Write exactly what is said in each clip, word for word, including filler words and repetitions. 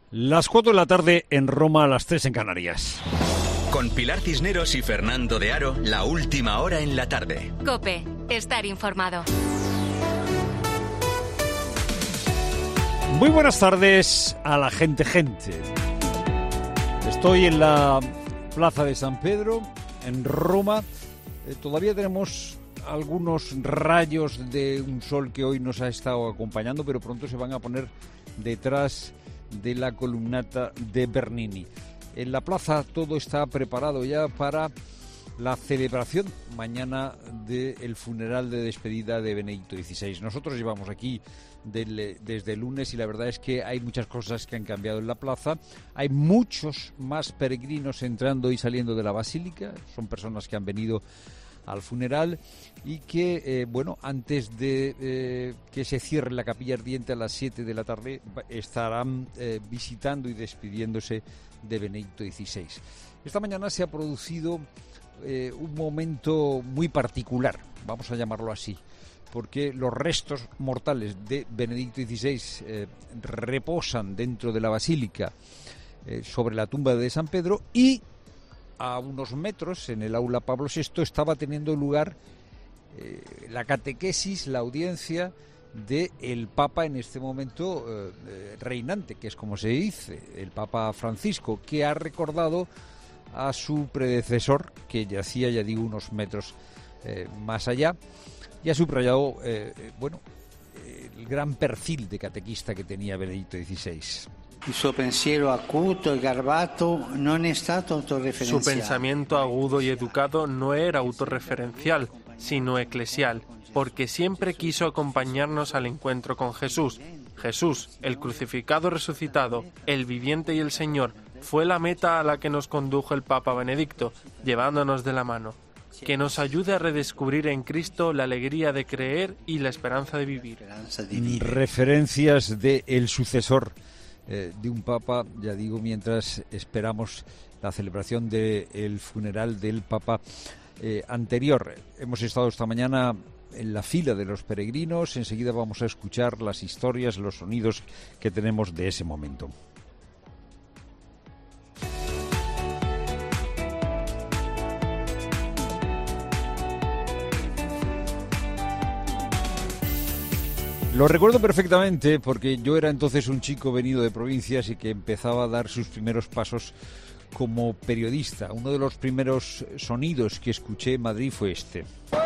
Las cuatro de la tarde en Roma, las tres en Canarias. Con Pilar Cisneros y Fernando de Aro, la última hora en la tarde. COPE, estar informado. Muy buenas tardes a la gente gente. Estoy en la Plaza de San Pedro, en Roma. Eh, todavía tenemos algunos rayos de un sol que hoy nos ha estado acompañando, pero pronto se van a poner detrás de la columnata de Bernini. En la plaza todo está preparado ya para la celebración mañana del funeral de despedida de Benedicto dieciséis. Nosotros llevamos aquí del, desde el lunes y la verdad es que hay muchas cosas que han cambiado en la plaza. Hay muchos más peregrinos entrando y saliendo de la basílica. Son personas que han venido al funeral y que, eh, bueno, antes de eh, que se cierre la capilla ardiente a las siete de la tarde estarán eh, visitando y despidiéndose de Benedicto dieciséis. Esta mañana se ha producido eh, un momento muy particular, vamos a llamarlo así, porque los restos mortales de Benedicto dieciséis eh, reposan dentro de la basílica eh, sobre la tumba de San Pedro, y a unos metros, en el aula Pablo sexto, estaba teniendo lugar eh, la catequesis, la audiencia del Papa en este momento eh, reinante, que es como se dice, el Papa Francisco, que ha recordado a su predecesor, que yacía, ya digo, unos metros eh, más allá, y ha subrayado, eh, bueno, eh, el gran perfil de catequista que tenía Benedicto dieciséis. Su pensamiento agudo y educado no era autorreferencial, sino eclesial, porque siempre quiso acompañarnos al encuentro con Jesús. Jesús, el crucificado resucitado, el viviente y el Señor, fue la meta a la que nos condujo el Papa Benedicto, llevándonos de la mano. Que nos ayude a redescubrir en Cristo la alegría de creer y la esperanza de vivir. Referencias de el sucesor Eh, de un papa, ya digo, mientras esperamos la celebración del funeral del papa eh, anterior. Hemos estado esta mañana en la fila de los peregrinos. Enseguida vamos a escuchar las historias, los sonidos que tenemos de ese momento. Lo recuerdo perfectamente porque yo era entonces un chico venido de provincias y que empezaba a dar sus primeros pasos como periodista. Uno de los primeros sonidos que escuché en Madrid fue este.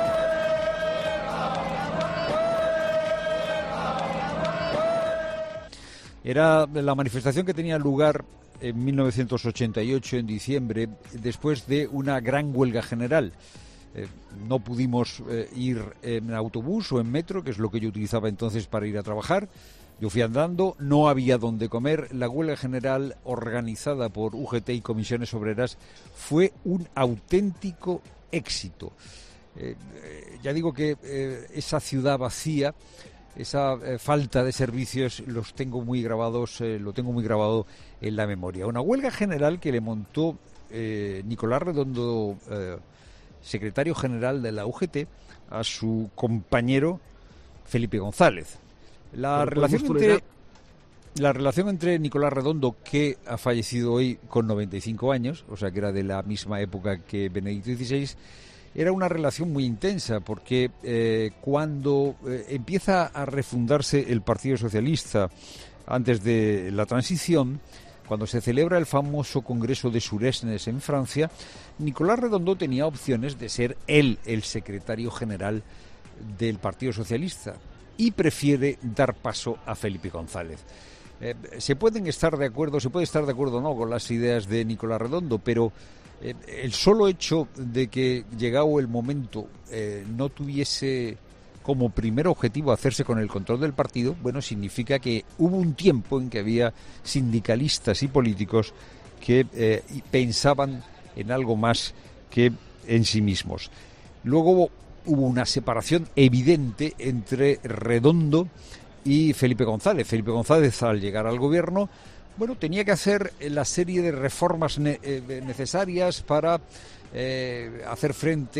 Era la manifestación que tenía lugar en mil novecientos ochenta y ocho, en diciembre, después de una gran huelga general. Eh, no pudimos eh, ir en autobús o en metro, que es lo que yo utilizaba entonces para ir a trabajar. Yo fui andando, no había dónde comer. La huelga general organizada por U G T y Comisiones Obreras fue un auténtico éxito. Eh, eh, ya digo que eh, esa ciudad vacía, esa eh, falta de servicios, los tengo muy grabados, eh, lo tengo muy grabado en la memoria. Una huelga general que le montó eh, Nicolás Redondo, eh, secretario general de la U G T, a su compañero Felipe González. La relación entre la relación entre Nicolás Redondo, que ha fallecido hoy con noventa y cinco años, o sea que era de la misma época que Benedicto dieciséis, era una relación muy intensa, porque eh, cuando eh, empieza a refundarse el Partido Socialista antes de la transición, cuando se celebra el famoso Congreso de Suresnes en Francia, Nicolás Redondo tenía opciones de ser él el secretario general del Partido Socialista y prefiere dar paso a Felipe González. Eh, se pueden estar de acuerdo, se puede estar de acuerdo o no con las ideas de Nicolás Redondo, pero eh, el solo hecho de que, llegado el momento, eh, no tuviese como primer objetivo hacerse con el control del partido, bueno, significa que hubo un tiempo en que había sindicalistas y políticos que eh, pensaban en algo más que en sí mismos. Luego hubo una separación evidente entre Redondo y Felipe González. Felipe González, al llegar al gobierno, bueno, tenía que hacer la serie de reformas ne- eh, necesarias para eh, hacer frente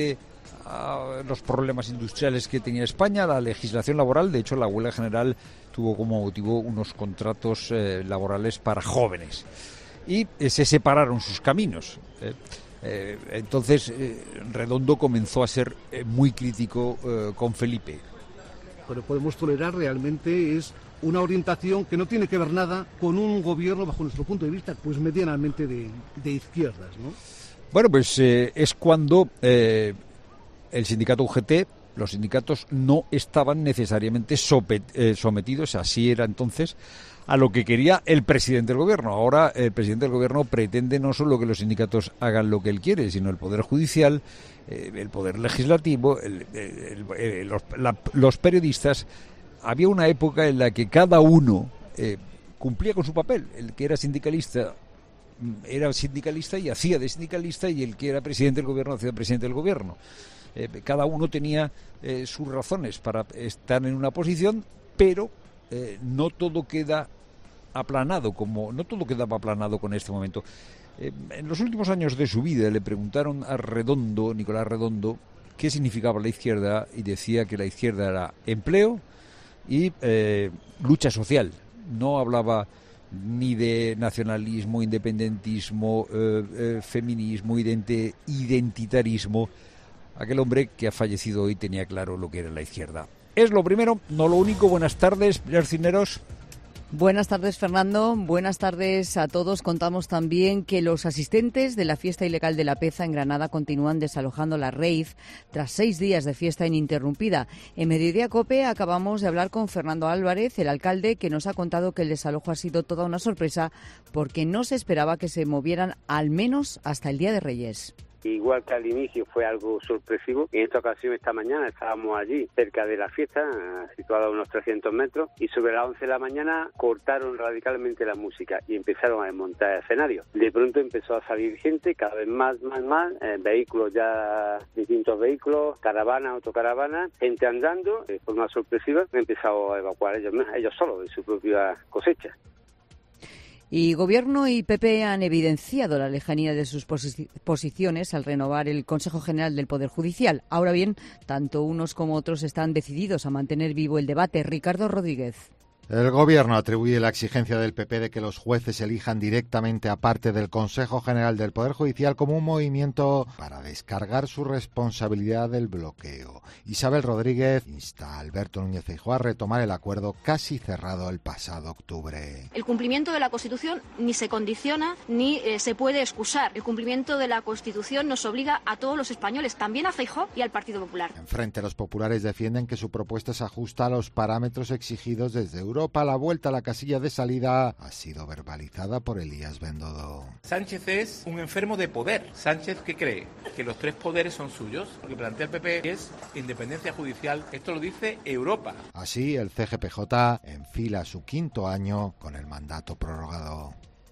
a los problemas industriales que tenía España, la legislación laboral. De hecho, la huelga general tuvo como motivo unos contratos eh, laborales para jóvenes y eh, se separaron sus caminos. Eh, eh, entonces, eh, Redondo comenzó a ser eh, muy crítico eh, con Felipe. Lo que podemos tolerar realmente es una orientación que no tiene que ver nada con un gobierno, bajo nuestro punto de vista, pues medianamente de, de izquierdas, ¿no? Bueno, pues eh, es cuando eh, el sindicato U G T, los sindicatos no estaban necesariamente sopet, eh, sometidos, así era entonces, a lo que quería el presidente del gobierno. Ahora el presidente del gobierno pretende no solo que los sindicatos hagan lo que él quiere, sino el poder judicial, eh, el poder legislativo, el, el, el, el, los, la, los periodistas. Había una época en la que cada uno eh, cumplía con su papel. El que era sindicalista era sindicalista y hacía de sindicalista, y el que era presidente del gobierno hacía de presidente del gobierno. Eh, cada uno tenía eh, sus razones para estar en una posición, pero eh, no todo queda aplanado, como no todo quedaba aplanado con este momento. Eh, en los últimos años de su vida le preguntaron a Redondo, Nicolás Redondo, qué significaba la izquierda, y decía que la izquierda era empleo y eh, lucha social. No hablaba ni de nacionalismo, independentismo, eh, eh, feminismo, identi- identitarismo. Aquel hombre que ha fallecido hoy tenía claro lo que era la izquierda. Es lo primero, no lo único. Buenas tardes, Pilar Cisneros. Buenas tardes, Fernando. Buenas tardes a todos. Contamos también que los asistentes de la fiesta ilegal de La Peza en Granada continúan desalojando la rave tras seis días de fiesta ininterrumpida. En Mediodía COPE acabamos de hablar con Fernando Álvarez, el alcalde, que nos ha contado que el desalojo ha sido toda una sorpresa porque no se esperaba que se movieran al menos hasta el Día de Reyes. Igual que al inicio fue algo sorpresivo, en esta ocasión, esta mañana, estábamos allí, cerca de la fiesta, situada a unos trescientos metros, y sobre las once de la mañana cortaron radicalmente la música y empezaron a desmontar escenarios. De pronto empezó a salir gente, cada vez más, más, más, eh, vehículos ya, distintos vehículos, caravanas, autocaravanas, gente andando, de forma sorpresiva, han empezado a evacuar ellos, ellos solos de su propia cosecha. Y Gobierno y P P han evidenciado la lejanía de sus posi- posiciones al renovar el Consejo General del Poder Judicial. Ahora bien, tanto unos como otros están decididos a mantener vivo el debate. Ricardo Rodríguez. El Gobierno atribuye la exigencia del P P de que los jueces elijan directamente a parte del Consejo General del Poder Judicial como un movimiento para descargar su responsabilidad del bloqueo. Isabel Rodríguez insta a Alberto Núñez Feijóo a retomar el acuerdo casi cerrado el pasado octubre. El cumplimiento de la Constitución ni se condiciona ni eh, se puede excusar. El cumplimiento de la Constitución nos obliga a todos los españoles, también a Feijóo y al Partido Popular. En frente, los populares defienden que su propuesta se ajusta a los parámetros exigidos desde Europa. Europa, la vuelta a la casilla de salida ha sido verbalizada por Elías Bendodo. Sánchez es un enfermo de poder. Sánchez, ¿qué cree? Que los tres poderes son suyos. Lo que plantea el P P es independencia judicial. Esto lo dice Europa. Así, el C G P J enfila su quinto año con el mandato prorrogado.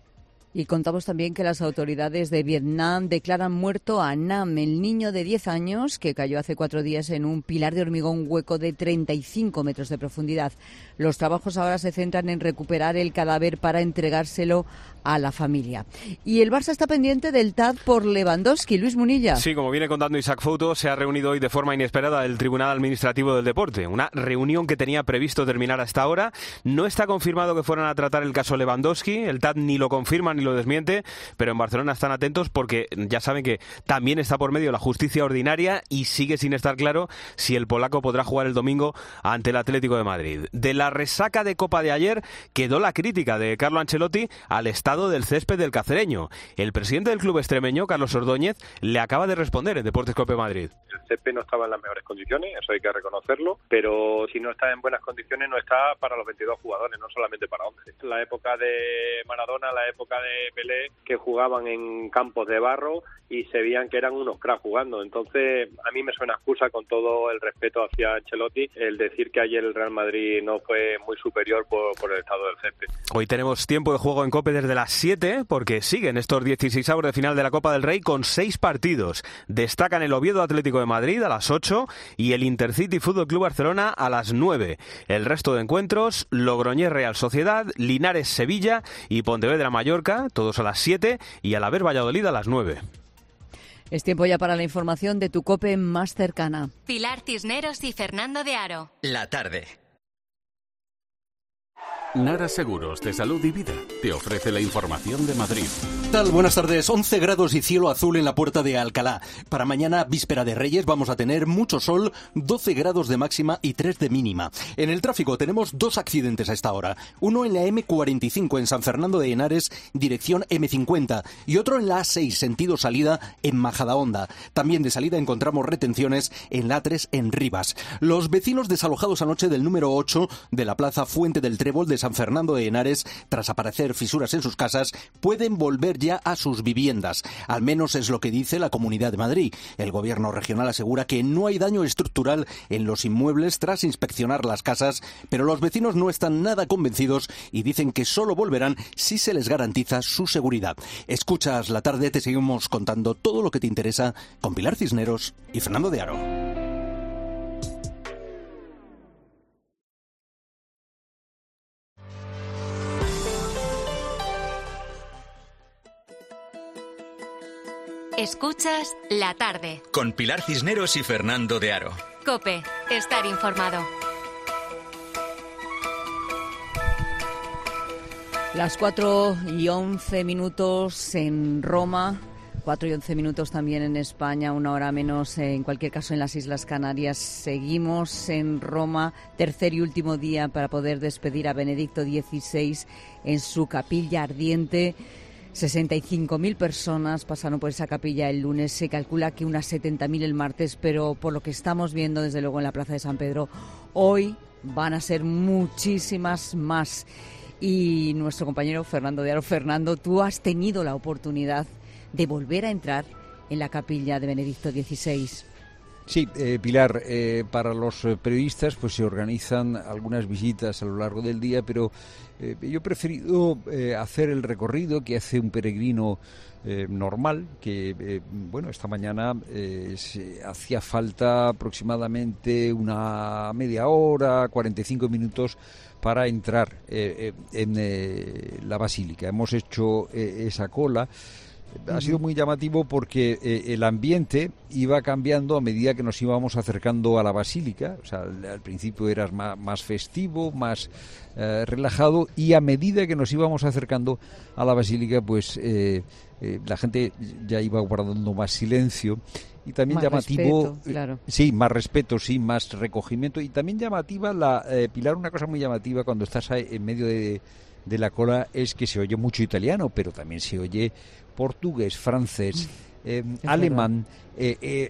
Y contamos también que las autoridades de Vietnam declaran muerto a Nam, el niño de diez años que cayó hace cuatro días en un pilar de hormigón hueco de treinta y cinco metros de profundidad. Los trabajos ahora se centran en recuperar el cadáver para entregárselo a la familia. Y el Barça está pendiente del T A D por Lewandowski. Luis Munilla. Sí, como viene contando Isaac Fouto, se ha reunido hoy de forma inesperada el Tribunal Administrativo del Deporte. Una reunión que tenía previsto terminar hasta ahora. No está confirmado que fueran a tratar el caso Lewandowski. El T A D ni lo confirma ni lo desmiente, pero en Barcelona están atentos porque ya saben que también está por medio la justicia ordinaria y sigue sin estar claro si el polaco podrá jugar el domingo ante el Atlético de Madrid. De la resaca de Copa de ayer quedó la crítica de Carlo Ancelotti al estado del césped del cacereño. El presidente del club extremeño, Carlos Ordóñez, le acaba de responder en Deportes Cope Madrid. El césped no estaba en las mejores condiciones, eso hay que reconocerlo, pero si no está en buenas condiciones no está para los veintidós jugadores, no solamente para once. La época de Maradona, la época de Pelé, que jugaban en campos de barro y se veían que eran unos cracks jugando. Entonces, a mí me suena excusa, con todo el respeto hacia Ancelotti, el decir que ayer el Real Madrid no fue muy superior por, por el estado del césped. Hoy tenemos tiempo de juego en Cope desde las siete, porque siguen estos dieciséis avos de final de la Copa del Rey con seis partidos. Destacan el Oviedo Atlético de Madrid a las ocho y el Intercity Fútbol Club Barcelona a las nueve. El resto de encuentros, Logroñés Real Sociedad, Linares Sevilla y Pontevedra Mallorca, todos a las siete, y Alavés Valladolid a las nueve. Es tiempo ya para la información de tu COPE más cercana. Pilar Cisneros y Fernando de Aro. La tarde. Nara Seguros de Salud y Vida te ofrece la información de Madrid. ¿Qué tal? Buenas tardes. once grados y cielo azul en la Puerta de Alcalá. Para mañana, víspera de Reyes, vamos a tener mucho sol, doce grados de máxima y tres de mínima. En el tráfico tenemos dos accidentes a esta hora. Uno en la eme cuarenta y cinco en San Fernando de Henares, dirección eme cincuenta. Y otro en la a seis, sentido salida, en Majadahonda. También de salida encontramos retenciones en la a tres en Rivas. Los vecinos desalojados anoche del número ocho de la Plaza Fuente del Trébol de San Fernando de Henares, tras aparecer fisuras en sus casas, pueden volver ya a sus viviendas. Al menos es lo que dice la Comunidad de Madrid. El gobierno regional asegura que no hay daño estructural en los inmuebles tras inspeccionar las casas, pero los vecinos no están nada convencidos y dicen que solo volverán si se les garantiza su seguridad. Escuchas La Tarde, te seguimos contando todo lo que te interesa con Pilar Cisneros y Fernando de Aro. Escuchas La Tarde. Con Pilar Cisneros y Fernando de Aro. COPE. Estar informado. Las cuatro y once minutos en Roma, cuatro y once minutos también en España, una hora menos en cualquier caso en las Islas Canarias. Seguimos en Roma, tercer y último día para poder despedir a Benedicto dieciséis en su capilla ardiente. sesenta y cinco mil personas pasaron por esa capilla el lunes, se calcula que unas setenta mil el martes, pero por lo que estamos viendo desde luego en la Plaza de San Pedro, hoy van a ser muchísimas más. Y nuestro compañero Fernando de Aro. Fernando, tú has tenido la oportunidad de volver a entrar en la capilla de Benedicto dieciséis. Sí, eh, Pilar, eh, para los periodistas pues se organizan algunas visitas a lo largo del día, pero eh, yo he preferido eh, hacer el recorrido que hace un peregrino eh, normal, que eh, bueno, esta mañana eh, se hacía falta aproximadamente una media hora, cuarenta y cinco minutos para entrar eh, eh, en eh, la basílica. Hemos hecho eh, esa cola. Ha sido muy llamativo porque eh, el ambiente iba cambiando a medida que nos íbamos acercando a la basílica. O sea, al, al principio era más, más festivo, más eh, relajado, y a medida que nos íbamos acercando a la basílica, pues eh, eh, la gente ya iba guardando más silencio. Y también más llamativo, respeto, claro. sí, más respeto, sí, más recogimiento. Y también llamativa, la eh, Pilar, una cosa muy llamativa cuando estás ahí en medio de, de la cola es que se oye mucho italiano, pero también se oye portugués, francés, eh, alemán, eh, eh,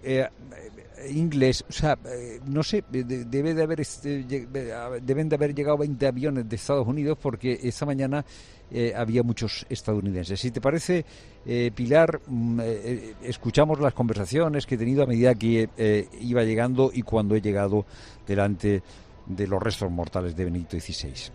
eh, inglés. O sea, eh, no sé, de, debe de haber este, deben de haber llegado veinte aviones de Estados Unidos porque esta mañana eh, había muchos estadounidenses. Si te parece, eh, Pilar, eh, escuchamos las conversaciones que he tenido a medida que eh, iba llegando y cuando he llegado delante de los restos mortales de Benedicto dieciséis.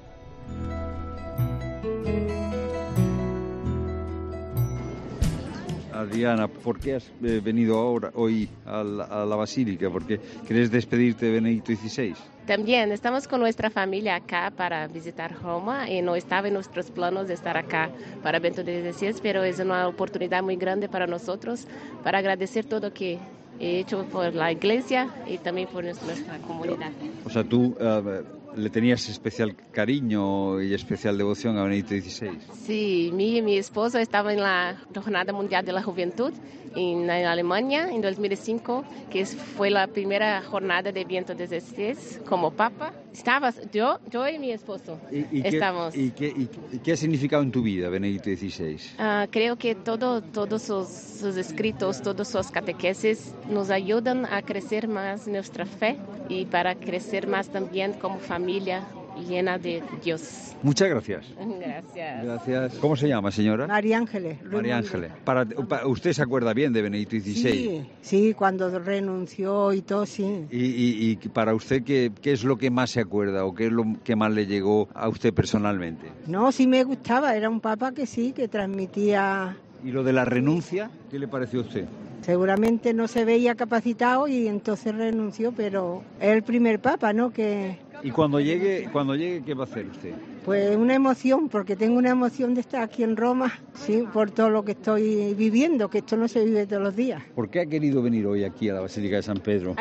Adriana, ¿por qué has eh, venido ahora, hoy a la, a la Basílica? ¿Porque quieres despedirte de Benedicto dieciséis? También estamos con nuestra familia acá para visitar Roma y no estaba en nuestros planos de estar acá para Benedicto dieciséis, pero es una oportunidad muy grande para nosotros para agradecer todo lo que he hecho por la iglesia y también por nuestra comunidad. O sea, tú uh, le tenías especial cariño y especial devoción a Benedicto dieciséis. Sí, mi y mi esposo estaban en la Jornada Mundial de la Juventud en, en Alemania en dos mil cinco, que fue la primera jornada de Benedicto dieciséis como Papa. Estabas yo, yo y mi esposo. ¿Y, y estamos. Qué, y, qué, y, ¿Y qué ha significado en tu vida Benedicto dieciséis? Uh, creo que todo, todos sus, sus escritos, todas sus catequesis nos ayudan a crecer más nuestra fe y para crecer más también como familia llena de Dios. Muchas gracias. Gracias. Gracias. ¿Cómo se llama, señora? María Ángeles. María Ángeles. Para, para, ¿Usted se acuerda bien de Benedicto dieciséis? Sí, sí, cuando renunció y todo, sí. ¿Y, y, y para usted qué, qué es lo que más se acuerda o qué es lo que más le llegó a usted personalmente? No, sí me gustaba, era un papa que sí, que transmitía... ¿Y lo de la renuncia, qué le pareció a usted? Seguramente no se veía capacitado y entonces renunció, pero es el primer papa, ¿no? Que... ¿Y cuando llegue, cuando llegue qué va a hacer usted? Pues una emoción, porque tengo una emoción de estar aquí en Roma, sí, por todo lo que estoy viviendo, que esto no se vive todos los días. ¿Por qué ha querido venir hoy aquí a la Basílica de San Pedro?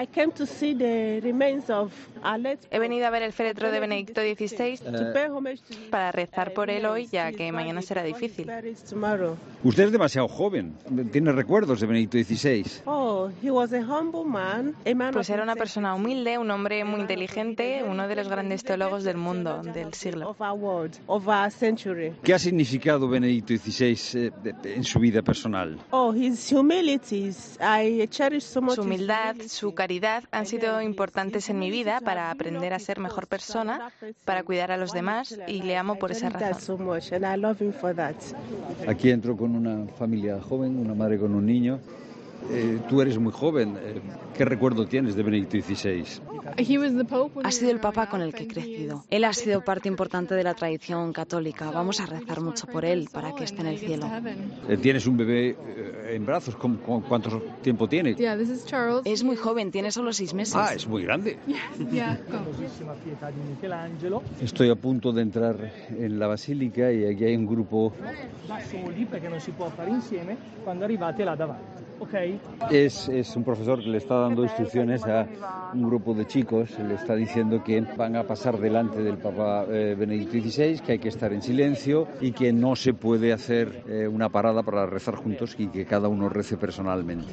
He venido a ver el féretro de Benedicto dieciséis para rezar por él hoy, ya que mañana será difícil. Usted es demasiado joven. ¿Tiene recuerdos de Benedicto dieciséis? Pues era una persona humilde, un hombre muy inteligente, uno de los grandes teólogos del mundo, del siglo. ¿Qué ha significado Benedicto dieciséis eh, en su vida personal? Su humildad, su caridad han sido importantes en mi vida para aprender a ser mejor persona, para cuidar a los demás, y le amo por esa razón. Aquí entro con una familia joven, una madre con un niño. Eh, tú eres muy joven. Eh, ¿Qué recuerdo tienes de Benedicto dieciséis? Ha sido el Papa con el que he crecido. Él ha sido parte importante de la tradición católica. Vamos a rezar mucho por él para que esté en el cielo. Eh, ¿Tienes un bebé eh, en brazos? ¿Con, con cuánto tiempo tiene? Es muy joven, tiene solo seis meses. Ah, es muy grande. Estoy a punto de entrar en la basílica y aquí hay un grupo. Es, es un profesor que le está dando instrucciones a un grupo de chicos, le está diciendo que van a pasar delante del Papa eh, Benedicto dieciséis, que hay que estar en silencio y que no se puede hacer eh, una parada para rezar juntos y que cada uno rece personalmente.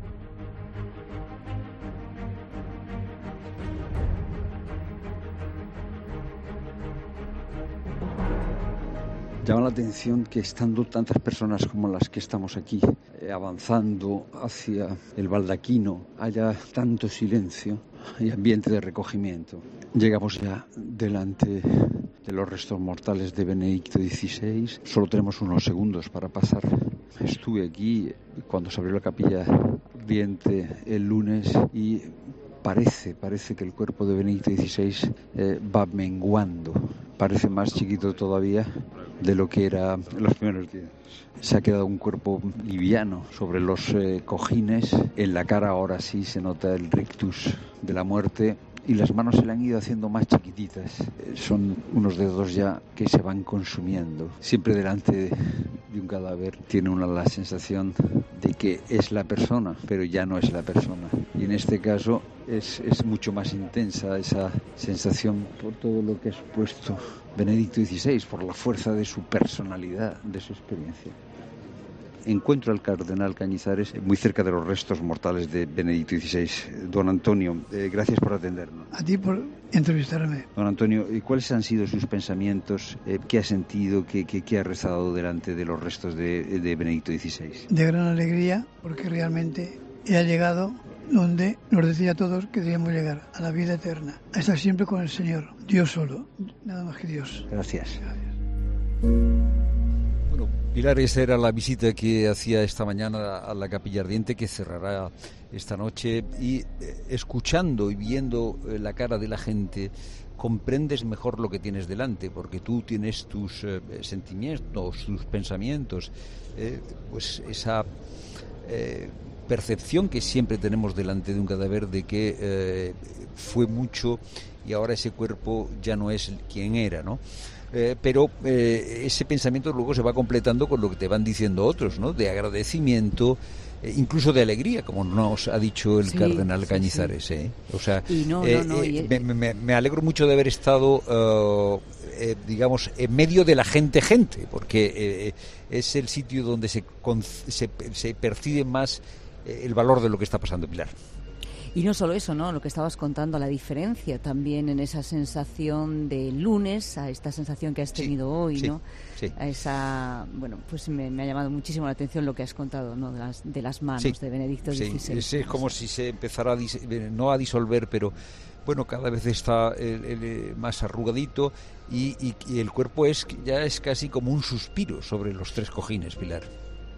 Llama la atención que estando tantas personas como las que estamos aquí, eh, avanzando hacia el baldaquino, haya tanto silencio y ambiente de recogimiento. Llegamos ya delante de los restos mortales de Benedicto dieciséis. Solo tenemos unos segundos para pasar. Estuve aquí cuando se abrió la capilla ardiente el lunes y parece, parece que el cuerpo de Benedicto dieciséis eh, va menguando. Parece más chiquito todavía de lo que era en los primeros días. Se ha quedado un cuerpo liviano sobre los eh, cojines. En la cara ahora sí se nota el rictus de la muerte y las manos se le han ido haciendo más chiquititas. Eh, son unos dedos ya que se van consumiendo. Siempre delante de, de un cadáver tiene uno la sensación de que es la persona, pero ya no es la persona. Y en este caso es, es mucho más intensa esa sensación por todo lo que ha supuesto Benedicto dieciséis, por la fuerza de su personalidad, de su experiencia. Encuentro al cardenal Cañizares muy cerca de los restos mortales de Benedicto dieciséis. Don Antonio, eh, gracias por atendernos. A ti por entrevistarme. Don Antonio, ¿cuáles han sido sus pensamientos? Eh, ¿Qué ha sentido? ¿Qué, qué, qué ha rezado delante de los restos de, de Benedicto dieciséis? De gran alegría, porque realmente he llegado donde nos decía a todos que debíamos llegar, a la vida eterna, a estar siempre con el Señor, Dios solo, nada más que Dios. Gracias. Bueno, Pilar, esa era la visita que hacía esta mañana a la Capilla Ardiente, que cerrará esta noche, y eh, escuchando y viendo eh, la cara de la gente, comprendes mejor lo que tienes delante, porque tú tienes tus eh, sentimientos, tus pensamientos, eh, pues esa eh, percepción que siempre tenemos delante de un cadáver de que eh, fue mucho y ahora ese cuerpo ya no es quien era, ¿no? Eh, pero eh, ese pensamiento luego se va completando con lo que te van diciendo otros, ¿no? De agradecimiento, eh, incluso de alegría, como nos ha dicho el sí, cardenal sí, Cañizares, sí. ¿eh? O sea, no, eh, no, no, eh, me, me, me alegro mucho de haber estado, uh, eh, digamos, en medio de la gente gente, porque eh, es el sitio donde se, se, se percibe más el valor de lo que está pasando, Pilar. Y no solo eso, ¿no? Lo que estabas contando, la diferencia también en esa sensación de lunes a esta sensación que has tenido sí, hoy, sí, ¿no? Sí. A esa, bueno, pues me, me ha llamado muchísimo la atención lo que has contado, ¿no? De las, de las manos sí, de Benedicto dieciséis. Sí, es como si se empezara a dis, no a disolver, pero bueno, cada vez está el, el, más arrugadito y, y, y el cuerpo es ya es casi como un suspiro sobre los tres cojines, Pilar.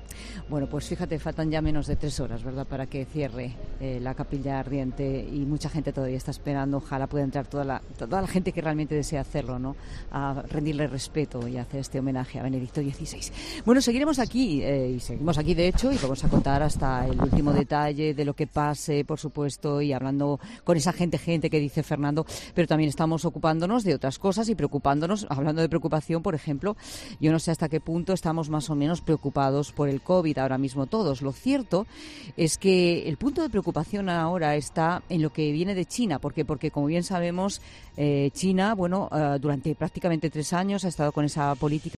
Bueno, pues fíjate, faltan ya menos de tres horas, ¿verdad?, para que cierre eh, la capilla ardiente, y mucha gente todavía está esperando. Ojalá pueda entrar toda la, toda la gente que realmente desea hacerlo, ¿no?, a rendirle respeto y a hacer este homenaje a Benedicto dieciséis. Bueno, seguiremos aquí, eh, y seguimos aquí de hecho, y vamos a contar hasta el último detalle de lo que pase, por supuesto, y hablando con esa gente, gente que dice Fernando, pero también estamos ocupándonos de otras cosas y preocupándonos, hablando de preocupación, por ejemplo, yo no sé hasta qué punto estamos más o menos preocupados por el COVID ahora mismo todos. Lo cierto es que el punto de preocupación ahora está en lo que viene de China. ¿Por qué? Porque, como bien sabemos, eh, China, bueno, uh, durante prácticamente tres años ha estado con esa política